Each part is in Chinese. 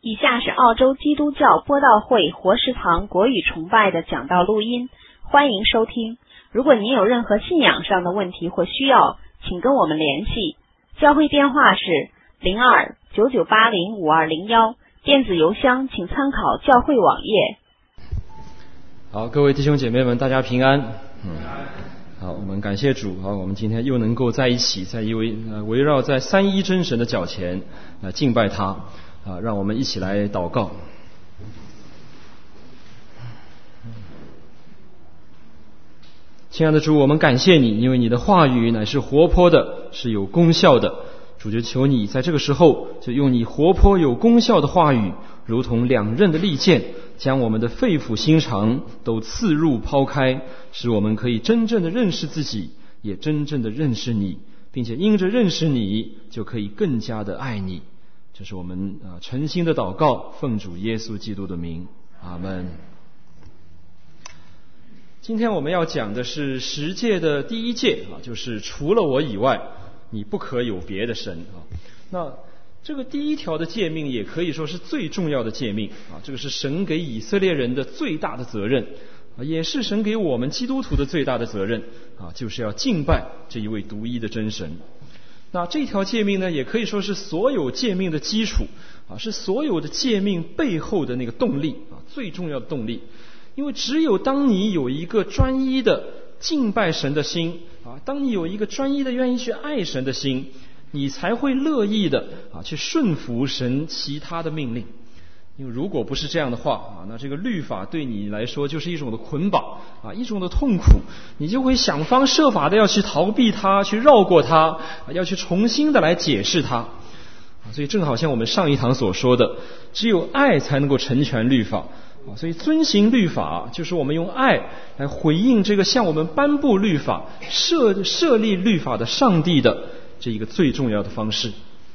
以下是澳洲基督教播道会活石堂国语崇拜的讲道录音，欢迎收听。如果您有任何信仰上的问题或需要，请跟我们联系。教会电话是02-9980-5201，电子邮箱请参考教会网页。 好，各位弟兄姐妹们，大家平安。好，我们感谢主。好，我们今天又能够在一起，在围绕在三一真神的脚前敬拜他。让我们一起来祷告。亲爱的主，我们感谢你，因为你的话语乃是活泼的，是有功效的。主，就求你在这个时候，就用你活泼有功效的话语，如同两刃的利剑，将我们的肺腑心肠都刺入抛开，使我们可以真正的认识自己，也真正的认识你，并且因着认识你，就可以更加的爱你。这是我们诚心的祷告，奉主耶稣基督的名，阿们。今天我们要讲的是十诫的第一诫就是除了我以外，你不可有别的神那这个第一条的诫命也可以说是最重要的诫命这个是神给以色列人的最大的责任也是神给我们基督徒的最大的责任就是要敬拜这一位独一的真神。那这条诫命呢，也可以说是所有诫命的基础是所有的诫命背后的那个动力最重要的动力。因为只有当你有一个专一的敬拜神的心当你有一个专一的愿意去爱神的心，你才会乐意的去顺服神其他的命令。因为如果不是这样的话那这个律法对你来说就是一种的捆绑一种的痛苦，你就会想方设法的要去逃避它，去绕过它，要去重新的来解释它所以正好像我们上一堂所说的，只有爱才能够成全律法所以遵行律法就是我们用爱来回应这个向我们颁布律法设立律法的上帝的这一个最重要的方式。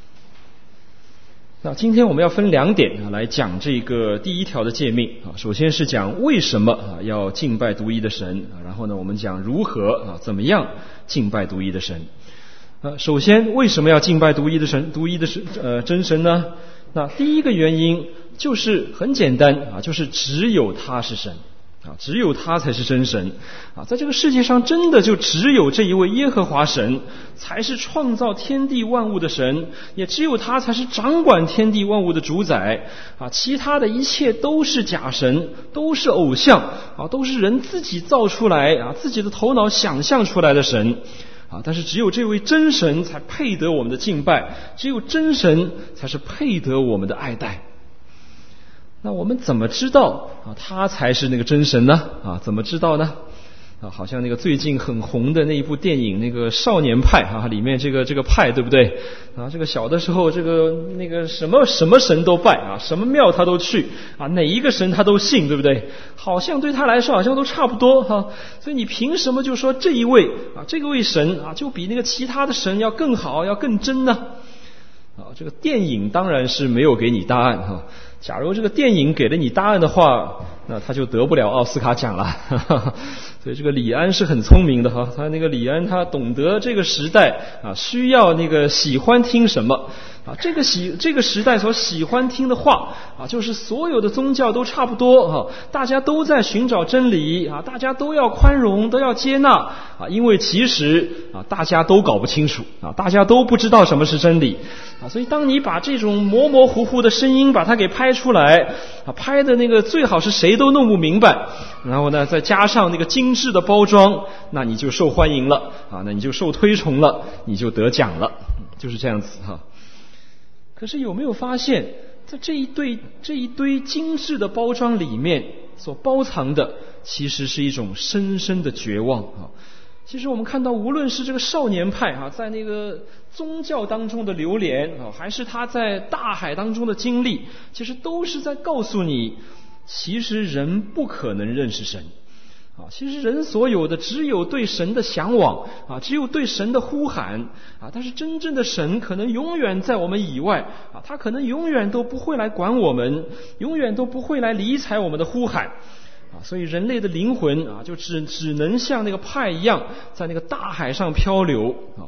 那今天我们要分两点来讲这个第一条的诫命首先是讲为什么要敬拜独一的神然后呢我们讲如何怎么样敬拜独一的神。首先为什么要敬拜独一的真神呢？那第一个原因就是很简单就是只有他是神只有他才是真神在这个世界上真的就只有这一位耶和华神才是创造天地万物的神，也只有他才是掌管天地万物的主宰其他的一切都是假神，都是偶像都是人自己造出来自己的头脑想象出来的神但是只有这位真神才配得我们的敬拜，只有真神才是配得我们的爱戴。那我们怎么知道他才是那个真神呢怎么知道呢好像那个最近很红的那一部电影那个少年派里面这个派对不对这个小的时候那个什么神都拜什么庙他都去哪一个神他都信对不对，好像对他来说好像都差不多所以你凭什么就说这一位这个位神就比那个其他的神要更好要更真呢这个电影当然是没有给你答案假如这个电影给了你答案的话，那他就得不了奥斯卡奖了所以这个李安是很聪明的他那个李安他懂得这个时代需要那个喜欢听什么这个时代所喜欢听的话就是所有的宗教都差不多大家都在寻找真理大家都要宽容都要接纳因为其实大家都搞不清楚大家都不知道什么是真理所以当你把这种模模糊糊的声音把它给拍出来拍的那个最好是谁都弄不明白，然后呢再加上那个精致的包装，那你就受欢迎了那你就受推崇了，你就得奖了，就是这样子可是有没有发现在这一堆精致的包装里面所包藏的其实是一种深深的绝望其实我们看到无论是这个少年派在那个宗教当中的流连还是他在大海当中的经历，其实都是在告诉你其实人不可能认识神其实人所有的只有对神的向往只有对神的呼喊但是真正的神可能永远在我们以外他可能永远都不会来管我们，永远都不会来理睬我们的呼喊所以人类的灵魂就只能像那个派一样在那个大海上漂流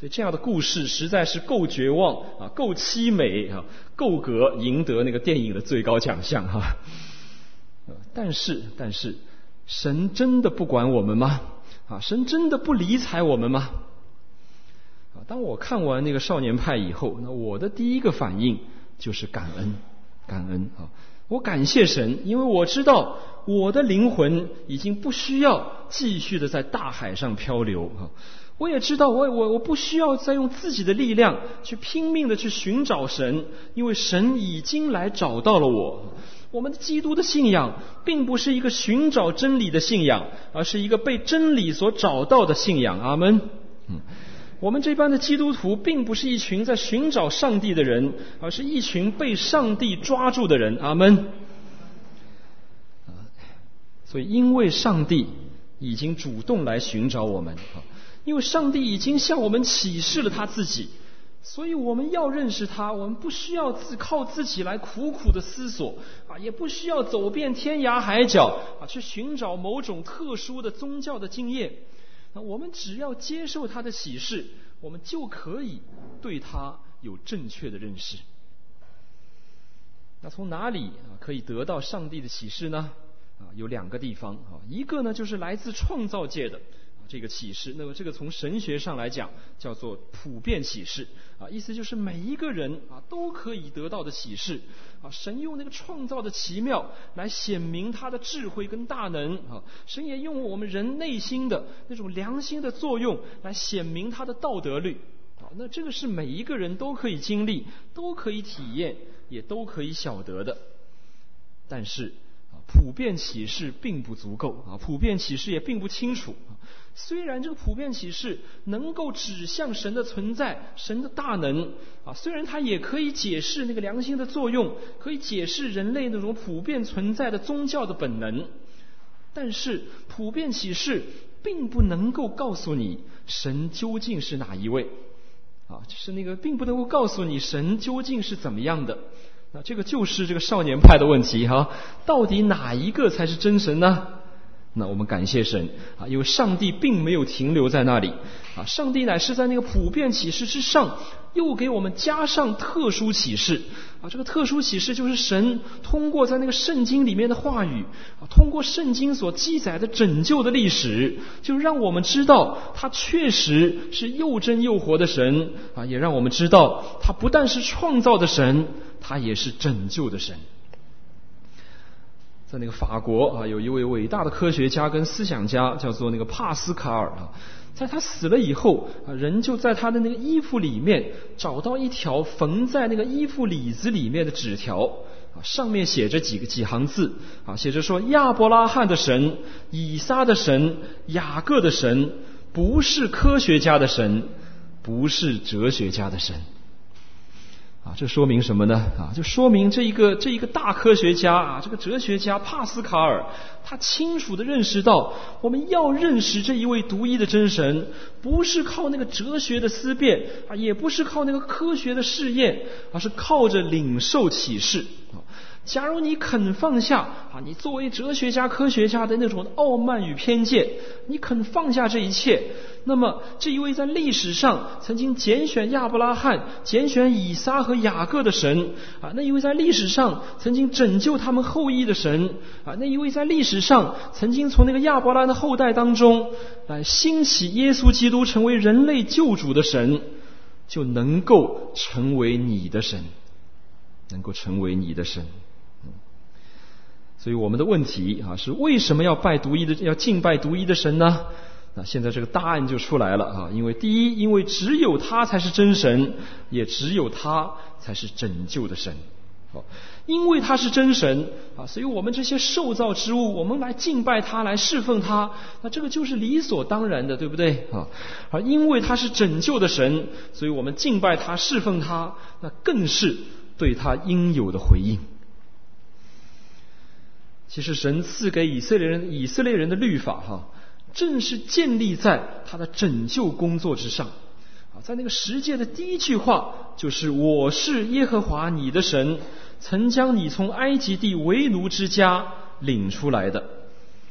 所以这样的故事实在是够绝望啊，够凄美啊，够格赢得那个电影的最高奖项哈。但是神真的不管我们吗？啊，神真的不理睬我们吗？啊，当我看完那个少年派以后，那我的第一个反应就是感恩啊！我感谢神，因为我知道我的灵魂已经不需要继续的在大海上漂流啊！我也知道我不需要再用自己的力量去拼命的去寻找神，因为神已经来找到了我。我们基督的信仰并不是一个寻找真理的信仰，而是一个被真理所找到的信仰。阿们。我们这般的基督徒并不是一群在寻找上帝的人，而是一群被上帝抓住的人。阿们。所以因为上帝已经主动来寻找我们，因为上帝已经向我们启示了他自己，所以我们要认识他，我们不需要靠自己来苦苦的思索啊，也不需要走遍天涯海角啊，去寻找某种特殊的宗教的经验。那我们只要接受他的启示，我们就可以对他有正确的认识。那从哪里可以得到上帝的启示呢？有两个地方啊，一个呢就是来自创造界的这个启示，那么这个从神学上来讲叫做普遍启示啊，意思就是每一个人啊都可以得到的启示啊。神用那个创造的奇妙来显明他的智慧跟大能啊，神也用我们人内心的那种良心的作用来显明他的道德律啊。那这个是每一个人都可以经历、都可以体验、也都可以晓得的。但是普遍启示并不足够啊，普遍启示也并不清楚。虽然这个普遍启示能够指向神的存在、神的大能啊，虽然它也可以解释那个良心的作用，可以解释人类那种普遍存在的宗教的本能，但是普遍启示并不能够告诉你神究竟是哪一位啊，就是那个并不能够告诉你神究竟是怎么样的。那这个就是这个少年派的问题哈，到底哪一个才是真神呢？那我们感谢神啊，因为上帝并没有停留在那里啊，上帝乃是在那个普遍启示之上，又给我们加上特殊启示啊。这个特殊启示就是神通过在那个圣经里面的话语啊，通过圣经所记载的拯救的历史，就让我们知道他确实是又真又活的神啊，也让我们知道他不但是创造的神，他也是拯救的神。在那个法国啊，有一位伟大的科学家跟思想家，叫做那个帕斯卡尔啊。在他死了以后啊，人就在他的那个衣服里面找到一条缝在那个衣服里子里面的纸条啊，上面写着几行字啊，写着说：亚伯拉罕的神、以撒的神、雅各的神，不是科学家的神，不是哲学家的神。啊，这说明什么呢？啊，就说明这一个大科学家啊，这个哲学家帕斯卡尔，他清楚地认识到，我们要认识这一位独一的真神，不是靠那个哲学的思辨啊，也不是靠那个科学的试验，而是靠着领受启示啊。假如你肯放下啊，你作为哲学家、科学家的那种傲慢与偏见，你肯放下这一切，那么这一位在历史上曾经拣选亚伯拉罕、拣选以撒和雅各的神啊，那一位在历史上曾经拯救他们后裔的神啊，那一位在历史上曾经从那个亚伯拉罕的后代当中来兴起耶稣基督成为人类救主的神，就能够成为你的神，能够成为你的神。所以我们的问题啊，是为什么要敬拜独一的神呢？那现在这个答案就出来了啊，因为第一，因为只有他才是真神，也只有他才是拯救的神。因为他是真神啊，所以我们这些受造之物，我们来敬拜他，来侍奉他，那这个就是理所当然的，对不对啊？而因为他是拯救的神，所以我们敬拜他，侍奉他，那更是对他应有的回应。其实神赐给以色列人的律法正是建立在他的拯救工作之上啊。在那个十诫的第一句话就是：我是耶和华你的神，曾将你从埃及地为奴之家领出来的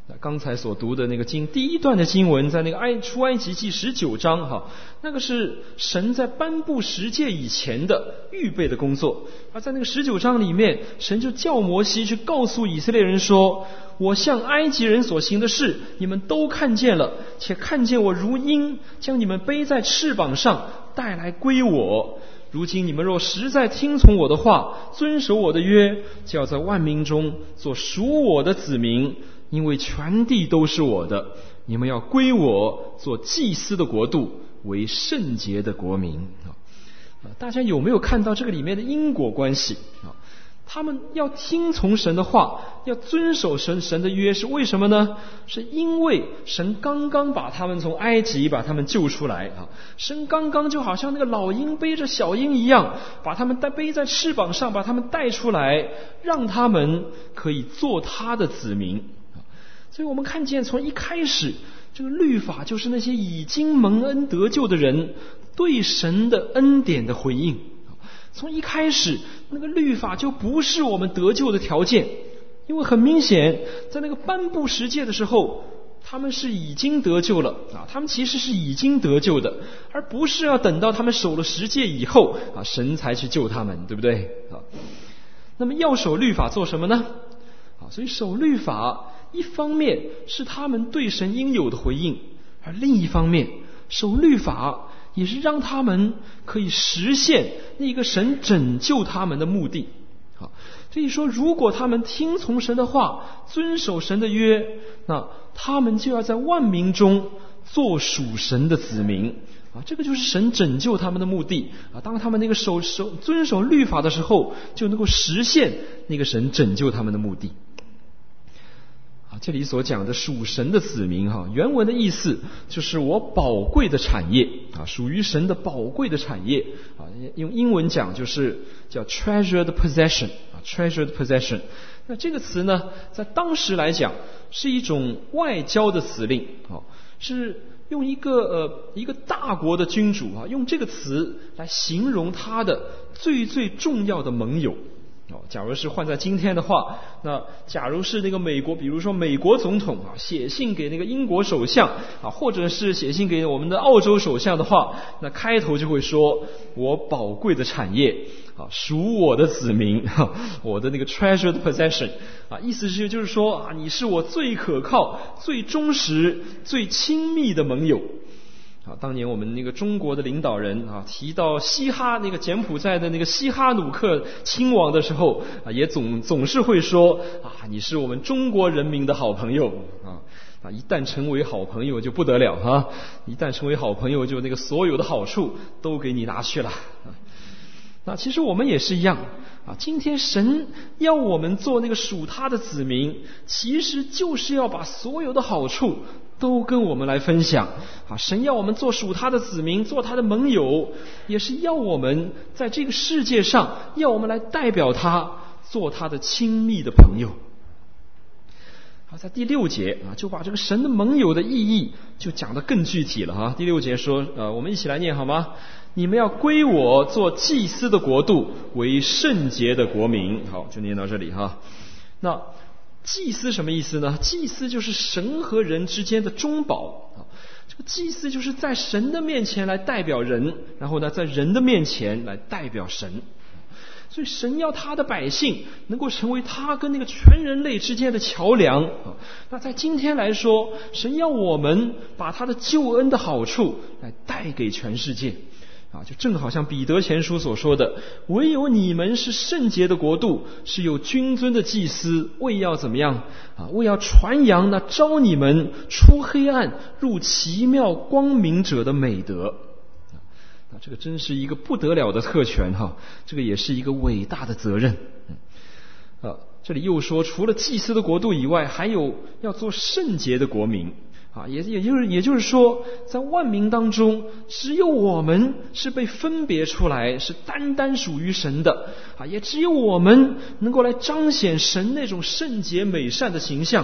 刚才所读的那个经第一段的经文，在那个出埃及记19章那个是神在颁布十诫以前的预备的工作。而在那个19章里面，神就叫摩西去告诉以色列人说，我向埃及人所行的事你们都看见了，且看见我如鹰将你们背在翅膀上带来归我。如今你们若实在听从我的话，遵守我的约，就要在万民中做属我的子民，因为全地都是我的，你们要归我，做祭司的国度，为圣洁的国民。大家有没有看到这个里面的因果关系？他们要听从神的话，要遵守神的约，是为什么呢？是因为神刚刚把他们从埃及把他们救出来神刚刚就好像那个老鹰背着小鹰一样，把他们背在翅膀上，把他们带出来，让他们可以做他的子民。所以我们看见从一开始，这个律法就是那些已经蒙恩得救的人对神的恩典的回应。从一开始，那个律法就不是我们得救的条件，因为很明显，在那个颁布十诫的时候，他们是已经得救了他们其实是已经得救的，而不是要等到他们守了十诫以后神才去救他们，对不对那么要守律法做什么呢所以守律法一方面是他们对神应有的回应，而另一方面守律法也是让他们可以实现那个神拯救他们的目的。所以说，如果他们听从神的话，遵守神的约，那他们就要在万民中做属神的子民这个就是神拯救他们的目的当他们那个遵守律法的时候，就能够实现那个神拯救他们的目的。这里所讲的属神的子民原文的意思就是我宝贵的产业属于神的宝贵的产业用英文讲就是叫 treasured possession treasured possession。 那这个词呢，在当时来讲是一种外交的指令是用一个大国的君主用这个词来形容他的最重要的盟友。假如是换在今天的话，那假如是那个美国，比如说美国总统写信给那个英国首相或者是写信给我们的澳洲首相的话，那开头就会说我宝贵的产业属我的子民我的那个 treasured possession 意思是就是说你是我最可靠、最忠实、最亲密的盟友。当年我们那个中国的领导人提到西哈那个柬埔寨的那个西哈努克亲王的时候也总是会说你是我们中国人民的好朋友一旦成为好朋友就不得了一旦成为好朋友就那个所有的好处都给你拿去了那其实我们也是一样今天神要我们做那个属他的子民，其实就是要把所有的好处都跟我们来分享神要我们做属他的子民，做他的盟友，也是要我们在这个世界上，要我们来代表他，做他的亲密的朋友。在第6节就把这个神的盟友的意义就讲得更具体了第6节说我们一起来念好吗？你们要归我，做祭司的国度，为圣洁的国民。好，就念到这里那祭司什么意思呢？祭司就是神和人之间的中保这个祭司就是在神的面前来代表人，然后呢在人的面前来代表神。所以神要他的百姓能够成为他跟那个全人类之间的桥梁那在今天来说，神要我们把他的救恩的好处来带给全世界就正好像彼得前书所说的，唯有你们是圣洁的国度，是有君尊的祭司，为要怎么样为要传扬那召你们出黑暗入奇妙光明者的美德这个真是一个不得了的特权这个也是一个伟大的责任这里又说除了祭司的国度以外，还有要做圣洁的国民也就是说，在万民当中，只有我们是被分别出来，是单单属于神的也只有我们能够来彰显神那种圣洁美善的形象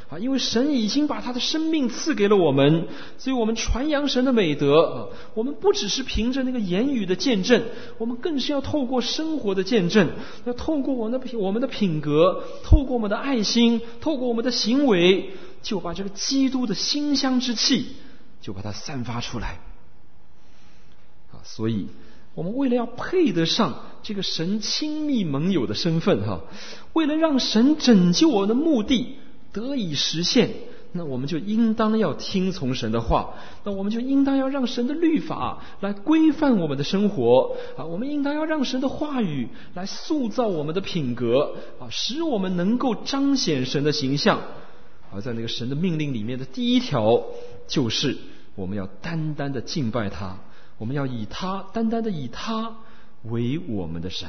因为神已经把他的生命赐给了我们，所以我们传扬神的美德我们不只是凭着那个言语的见证，我们更是要透过生活的见证，要透过我们的品格，透过我们的爱心，透过我们的行为，就把这个基督的馨香之气就把它散发出来所以我们为了要配得上这个神亲密盟友的身份为了让神拯救我们的目的得以实现，那我们就应当要听从神的话，那我们就应当要让神的律法来规范我们的生活我们应当要让神的话语来塑造我们的品格使我们能够彰显神的形象。而在那个神的命令里面的第一条，就是我们要单单的敬拜他，我们要单单的以他为我们的神。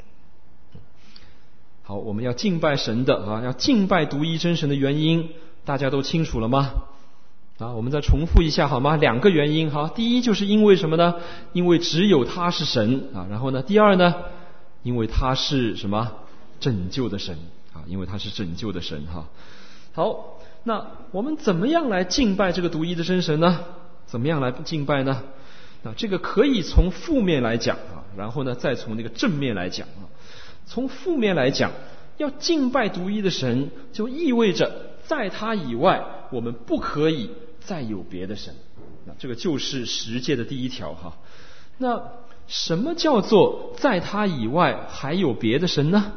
好，我们要敬拜神的要敬拜独一真神的原因，大家都清楚了吗？我们再重复一下好吗？2个原因第一就是因为什么呢？因为只有他是神然后呢，第二呢，因为他是什么？拯救的神因为他是拯救的神好，那我们怎么样来敬拜这个独一的真神呢？怎么样来敬拜呢？这个可以从负面来讲然后呢再从那个正面来讲从负面来讲，要敬拜独一的神，就意味着在他以外我们不可以再有别的神。这个就是十诫的第一条那什么叫做在他以外还有别的神呢？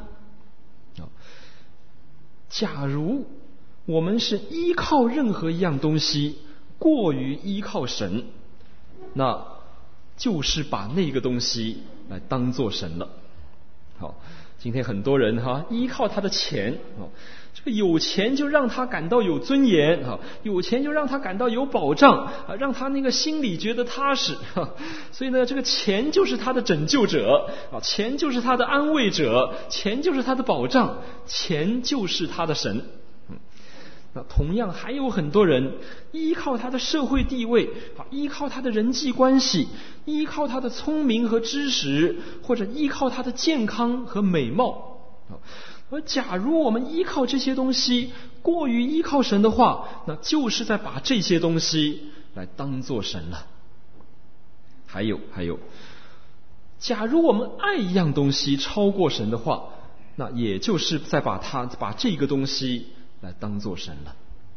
假如我们是依靠任何一样东西过于依靠神，那就是把那个东西来当作神了。好，今天很多人依靠他的钱这个有钱就让他感到有尊严有钱就让他感到有保障让他那个心里觉得踏实所以呢，这个钱就是他的拯救者钱就是他的安慰者，钱就是他的保障，钱就是他的神。那同样还有很多人依靠他的社会地位依靠他的人际关系，依靠他的聪明和知识，或者依靠他的健康和美貌而假如我们依靠这些东西过于依靠神的话，那就是在把这些东西来当作神了。还有假如我们爱一样东西超过神的话，那也就是在把这个东西来当作神了。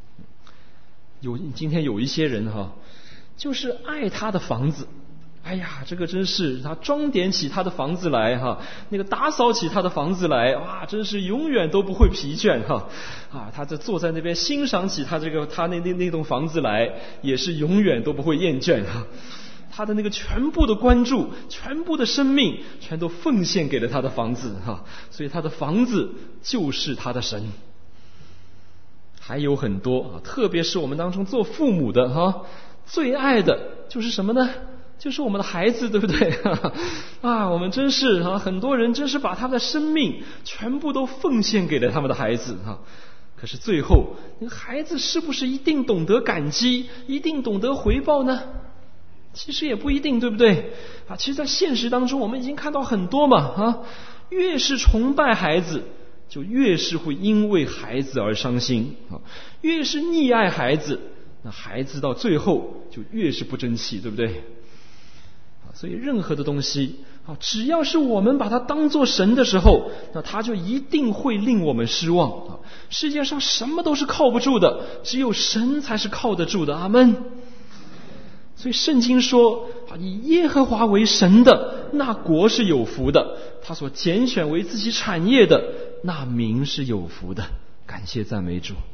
今天有一些人就是爱他的房子，哎呀，这个真是他装点起他的房子来那个打扫起他的房子来，哇，真是永远都不会疲倦他这坐在那边欣赏起他那栋房子来，也是永远都不会厌倦他的那个全部的关注，全部的生命，全都奉献给了他的房子所以他的房子就是他的神。还有很多特别是我们当中做父母的最爱的就是什么呢？就是我们的孩子，对不对我们真是很多人真是把他们的生命全部都奉献给了他们的孩子可是最后那个孩子是不是一定懂得感激，一定懂得回报呢？其实也不一定，对不对其实在现实当中我们已经看到很多嘛越是崇拜孩子，就越是会因为孩子而伤心越是溺爱孩子，那孩子到最后就越是不争气，对不对所以任何的东西只要是我们把它当作神的时候，那它就一定会令我们失望世界上什么都是靠不住的，只有神才是靠得住的。阿们。所以圣经说以耶和华为神的，那国是有福的，他所拣选为自己产业的，那民是有福的。感谢赞美主。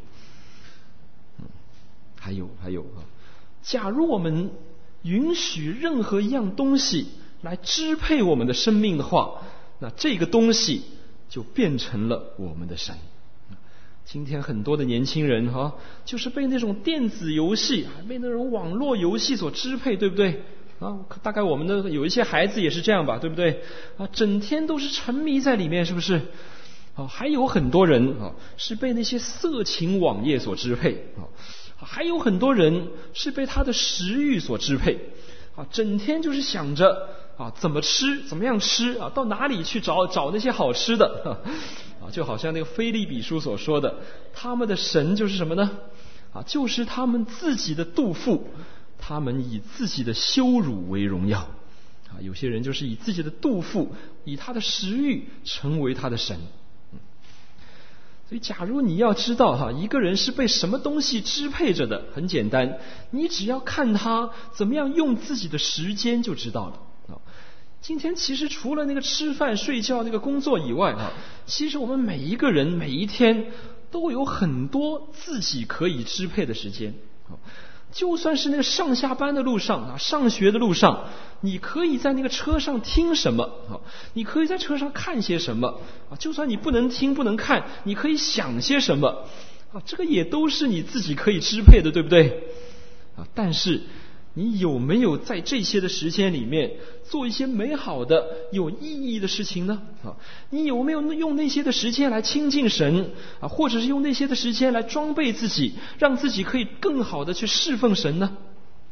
还有假如我们允许任何一样东西来支配我们的生命的话，那这个东西就变成了我们的神。今天很多的年轻人就是被那种电子游戏，被那种网络游戏所支配，对不对大概我们的有一些孩子也是这样吧，对不对整天都是沉迷在里面，是不是还有很多人是被那些色情网页所支配还有很多人是被他的食欲所支配整天就是想着啊，怎么吃，怎么样吃啊，到哪里去找那些好吃的啊，就好像那个腓立比书所说的，他们的神就是什么呢？啊，就是他们自己的肚腹，他们以自己的羞辱为荣耀啊，有些人就是以自己的肚腹，以他的食欲成为他的神。所以假如你要知道一个人是被什么东西支配着的，很简单，你只要看他怎么样用自己的时间就知道了。今天其实除了那个吃饭睡觉那个工作以外其实我们每一个人每一天都有很多自己可以支配的时间。就算是那个上下班的路上上学的路上，你可以在那个车上听什么你可以在车上看些什么就算你不能听不能看，你可以想些什么这个也都是你自己可以支配的，对不对但是你有没有在这些的时间里面做一些美好的有意义的事情呢你有没有用那些的时间来亲近神或者是用那些的时间来装备自己，让自己可以更好的去侍奉神呢？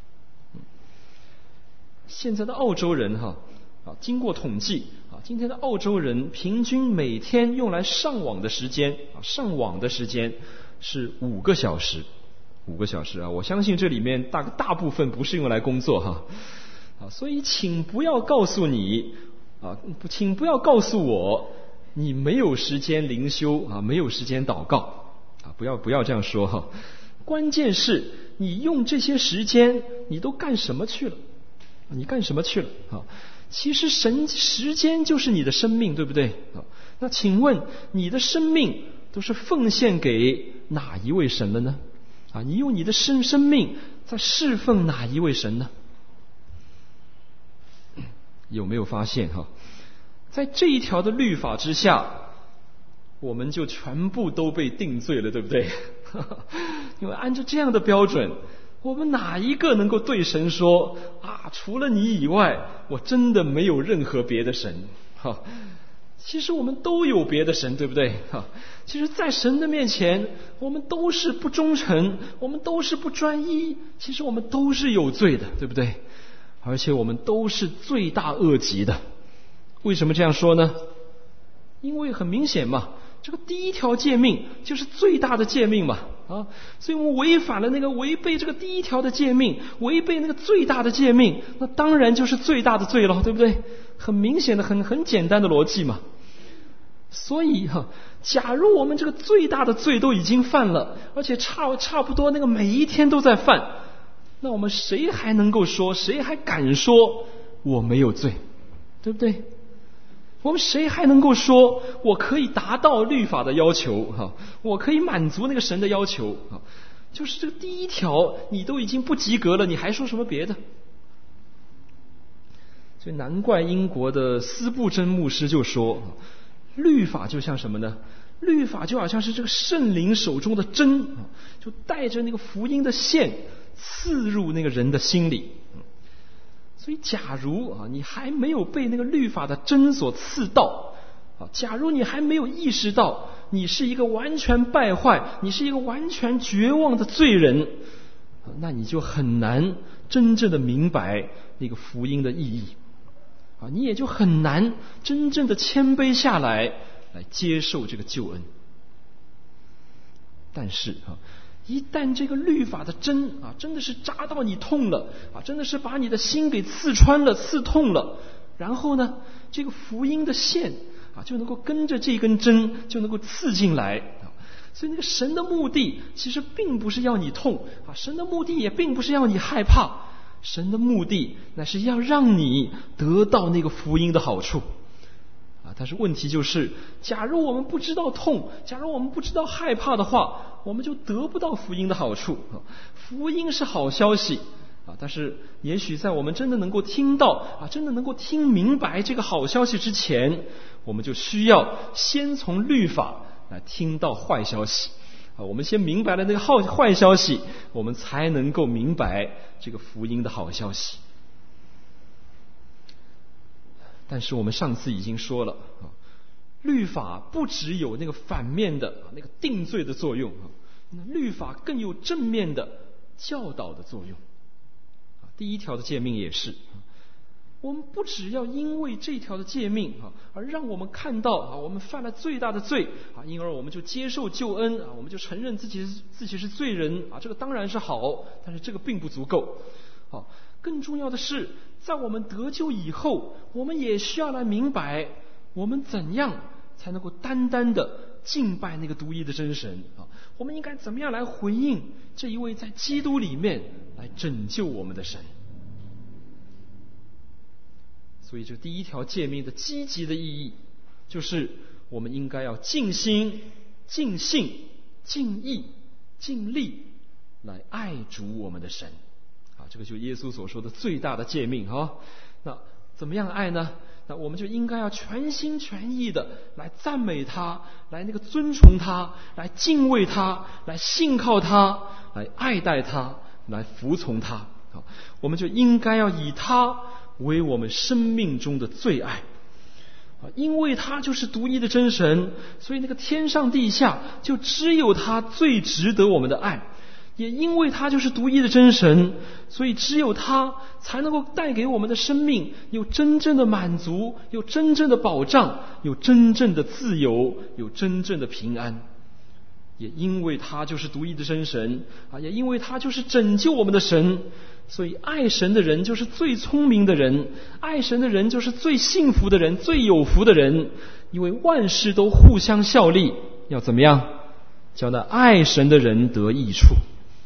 现在的澳洲人经过统计今天的澳洲人平均每天用来上网的时间是5个小时。5个小时我相信这里面大部分不是用来工作所以请不要告诉你请不要告诉我你没有时间灵修没有时间祷告不要这样说关键是你用这些时间你都干什么去了？你干什么去了其实时间就是你的生命，对不对那请问你的生命都是奉献给哪一位神了呢？你用你的生命在侍奉哪一位神呢？有没有发现在这一条的律法之下，我们就全部都被定罪了，对不对因为按照这样的标准，我们哪一个能够对神说除了你以外我真的没有任何别的神其实我们都有别的神，对不对其实在神的面前我们都是不忠诚，我们都是不专一，其实我们都是有罪的，对不对？而且我们都是罪大恶极的。为什么这样说呢？因为很明显嘛，这个第一条诫命就是最大的诫命嘛所以我们违背这个第一条的诫命，违背那个最大的诫命，那当然就是最大的罪了，对不对？很明显的很简单的逻辑嘛。所以假如我们这个最大的罪都已经犯了，而且差不多那个每一天都在犯，那我们谁还能够说，谁还敢说我没有罪，对不对？我们谁还能够说我可以达到律法的要求我可以满足那个神的要求就是这个第一条你都已经不及格了，你还说什么别的？所以难怪英国的斯布真牧师就说，律法就像什么呢？律法就好像是这个圣灵手中的针就带着那个福音的线刺入那个人的心里。所以假如你还没有被那个律法的针所刺到假如你还没有意识到你是一个完全败坏，你是一个完全绝望的罪人，那你就很难真正的明白那个福音的意义你也就很难真正的谦卑下来接受这个救恩。但是一旦这个律法的针真的是扎到你痛了真的是把你的心给刺穿了刺痛了，然后呢这个福音的线就能够跟着这根针就能够刺进来所以那个神的目的其实并不是要你痛神的目的也并不是要你害怕，神的目的乃是要让你得到那个福音的好处但是问题就是，假如我们不知道痛，假如我们不知道害怕的话，我们就得不到福音的好处福音是好消息但是也许在我们真的能够听到真的能够听明白这个好消息之前，我们就需要先从律法来听到坏消息我们先明白了那个坏消息，我们才能够明白这个福音的好消息。但是我们上次已经说了律法不只有那个反面的那个定罪的作用律法更有正面的教导的作用第一条的诫命也是我们不只要因为这条的诫命而让我们看到我们犯了最大的罪因而我们就接受救恩我们就承认自己是罪人这个当然是好，但是这个并不足够。更重要的是，在我们得救以后，我们也需要来明白，我们怎样才能够单单的敬拜那个独一的真神我们应该怎么样来回应这一位在基督里面来拯救我们的神。所以这第一条诫命的积极的意义，就是我们应该要尽心、尽性、尽意、尽力来爱主我们的神这个就是耶稣所说的最大的诫命那怎么样爱呢？那我们就应该要全心全意的来赞美他，来那个尊崇他，来敬畏他，来信靠他，来爱戴他，来服从他我们就应该要以他为我们生命中的最爱因为他就是独一的真神，所以那个天上地下就只有他最值得我们的爱。也因为他就是独一的真神，所以只有他才能够带给我们的生命有真正的满足，有真正的保障，有真正的自由，有真正的平安。也因为他就是独一的真神也因为他就是拯救我们的神，所以爱神的人就是最聪明的人，爱神的人就是最幸福的人，最有福的人。因为万事都互相效力，要怎么样？叫那爱神的人得益处。